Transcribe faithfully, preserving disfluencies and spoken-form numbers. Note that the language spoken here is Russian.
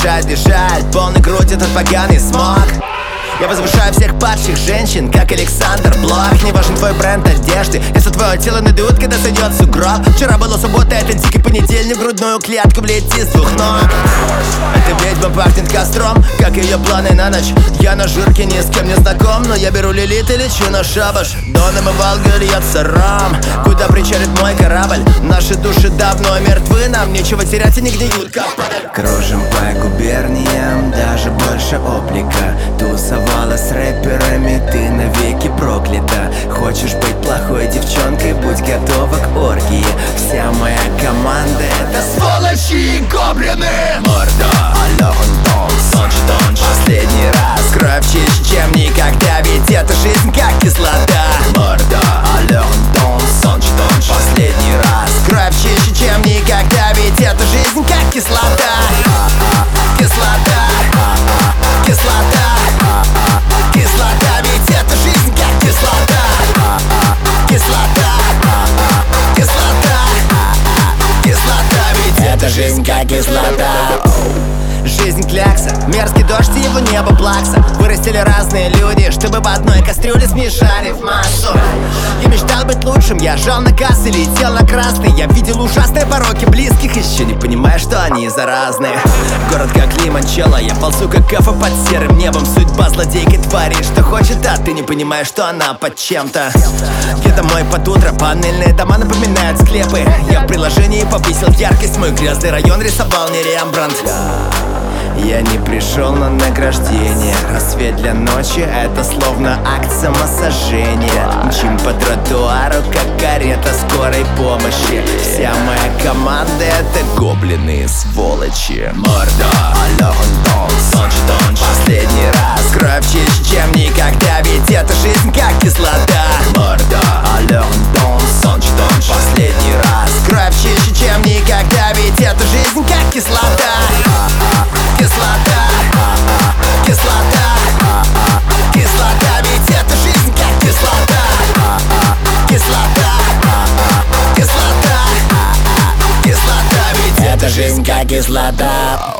мешает дышать, полный грудь этот поганый смог. Я возвышаю всех падших женщин, как Александр Блок. Не важен твой бренд одежды, если твое тело надует, когда сойдет сугроб. Вчера была суббота, это дикий понедельник, грудную клетку влети с двух ног. Эта ведьма пахнет костром, как ее планы на ночь. Я на жирке ни с кем не знаком, но я беру Лилит и лечу на шабаш. Доном и Волга льется рам, куда причалит мой корабль. Наши души давно мертвы, нам нечего терять и не гниют как подаль. Кружим по губерниям, даже больше облика. Тусовала с рэперами, ты навеки проклята. Хочешь быть плохой девчонкой, будь готова к оргии. Вся моя команда — это сволочи и гоблины. Морда, алён, тонс, тонч, тонч. Последний раз кровь чище, чем никогда, ведь эта жизнь как кислота. Морда, алён, тонс, тонч, тонч. Последний раз кровь чище, чем никогда, ведь эта жизнь как кислота. Кислота, кислота, кислота, ведь эта жизнь как кислота. Кислота, кислота, кислота, ведь эта жизнь как кислота. Жизнь клякса, мерзкий дождь и его небо плакса. Вырастили разные люди, чтобы в одной кастрюле смешали в массу. Я мечтал быть лучшим, я жал на кассы, летел на красный. Я видел ужасные пороки близких, еще не понимая, что они заразные. Город как Лимончелло, я ползу как кафа под серым небом. Судьба злодейкой твари, что хочет, а ты не понимаешь, что она под чем-то. Я домой под утро, панельные дома напоминают склепы. Я в приложении повысил яркость, мой грязный район рисовал не Рембрандт. Я не пришел на награждение. Рассвет для ночи — это словно акт самосожжения. Мчим по тротуару, как карета скорой помощи. Вся моя команда — это гоблины, сволочи. Морда, алён, тонс, тонч, тонч. Последний раз кровь чище, чем никогда, ведь эта жизнь как кислота. Морда, алён, тонс, тонч, тонч. Последний раз кровь чище, чем никогда, ведь эта жизнь как кислота. Кислота, кислота, кислота, ведь эта жизнь как кислота. Кислота, кислота, кислота, ведь эта жизнь как кислота.